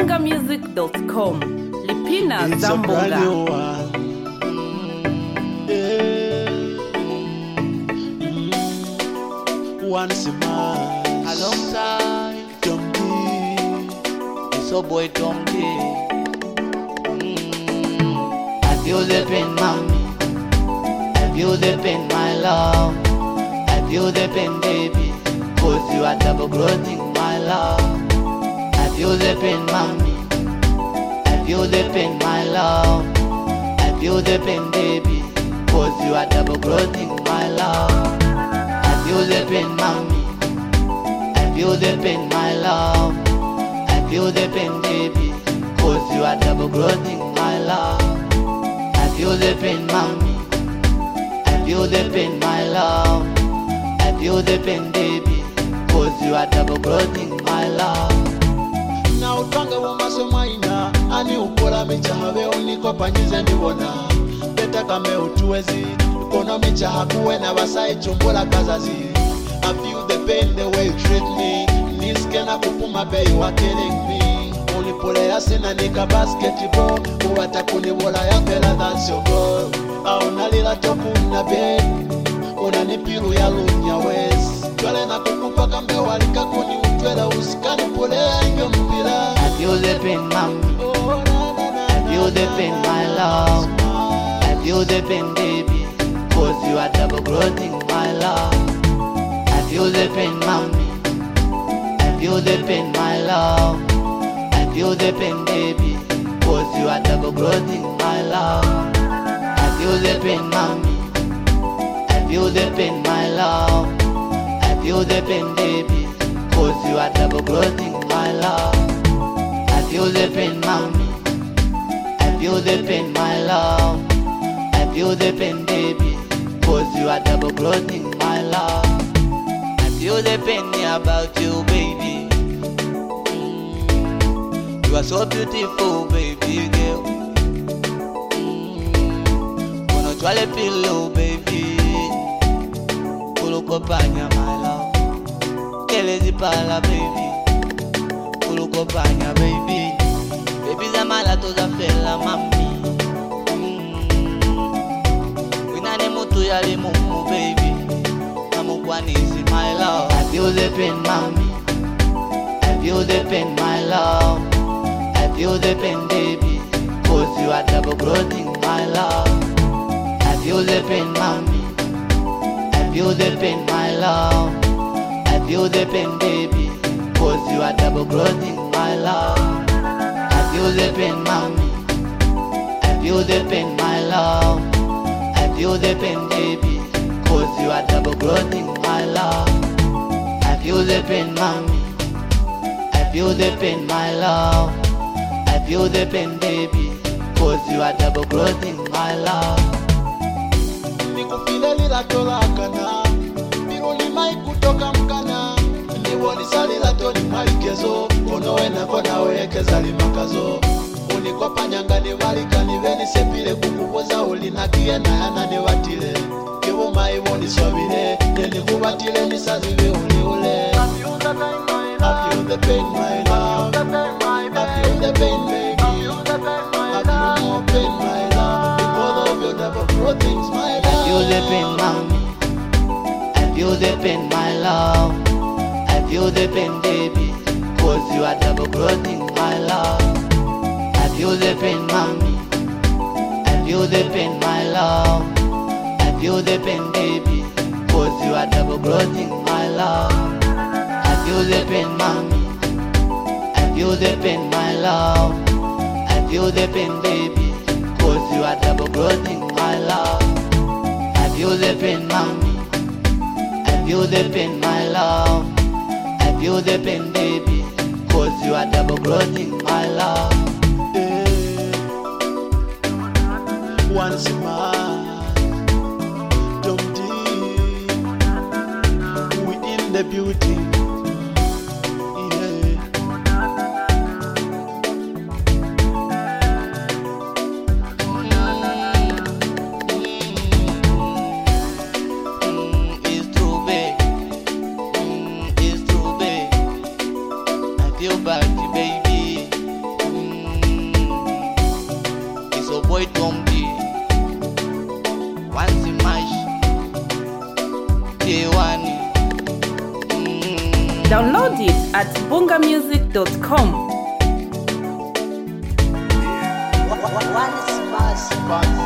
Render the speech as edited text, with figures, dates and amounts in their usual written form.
MangaMusic.com. Lipina Zambonga. Once a month, alongside Tom D. it's your boy Tom D. I feel the pain, mommy. I feel the pain, my love. I feel the pain, baby. Cause you are double growing, my love. I feel the pain, mommy. I feel the pain, my love. I feel the pain, baby. Cause you are double growing, my love. I feel the pain, mommy. I feel the pain, my love. I feel the pain, baby. Cause you are double growing, my love. I feel the pain, mommy. I feel the pain, my love. I feel the pain, baby. Cause you are double growing, my love. Na utwanga womaso maina ani ukola michaha veo niko panyize niwona beta kame utuwezi kono michaha kuwe na basai chumbola kazazi. I feel the pain the way you treat me niske na kupuma bei wa killing me unipole ya sina nika basketball uwata kunibola ya fela that's your girl au nalila toku na bed unanipiru ya lunya west twele na kukupa kambe walika kuni utwela usikani pole ya inyo mpila. I feel the pain, mommy. I feel the pain, my love. I feel the pain, baby. Cause you are double growing, my love. I feel the pain, mommy. I feel the pain, my love. I feel the pain, baby. Cause you are double growing, my love. I feel the pain, mommy. I feel the pain, my love. I feel the pain, baby. Cause you are double growing, my love. I feel the pain, mommy. I feel the pain, my love. I feel the pain, baby. Cause you are double growing, my love. I feel the pain about you, baby. You are so beautiful, baby girl. Wanna try to pillow, baby. Pulo compagna, my love. Kelezi pala, baby. Pulo compagna, baby. Baby zamala toza fela, mami. Winane mutu yali mumu, baby. Namukwanisi, my love. I feel the pain, mami. I feel the pain, my love. I feel the pain, baby. Cause you are double growing, my love. I feel the pain, mommy. I feel the pain, my love. I feel the pain, baby. Cause you are double growing, my love. I feel the pain, mommy. I feel the pain, my love. I feel the pain, baby. Cause you are double growing, my love. I feel the pain, mommy. I feel the pain, my love. I feel the pain, baby. Cause you are double growing, my love. Nikufile lila tola kana Miruni mai kutoka mkana Niwoni salila toli malikezo Konowe na kona wekeza limakazo Unikopa nyanga ni walika niveni sepile kukuboza ulinakie na yana ni watile Kivu maivoni swabile Neni kubatile nisaziwe uli ule I feel the pain my love I feel the pain baby I feel more pain my love Because of your double growthings my love I feel the pain, mommy. I feel the pain, my love. I feel the pain, baby. Cause you are double growing, my love. I feel the pain, mommy. I feel the pain, my love. I feel the pain, baby. Cause you are double growing, my love. I feel the pain, mommy. I feel the pain, my love. I feel the pain, baby. Cause you are double growing, my love. I feel the pain, mommy. I feel the pain, my love. I feel the pain, baby. Cause you are double growing, my love. Once a month, Tom D. We in the beauty. Feel bad, baby. boy Tom D. Once mash K1. Download it at bungamusic.com. One is fast.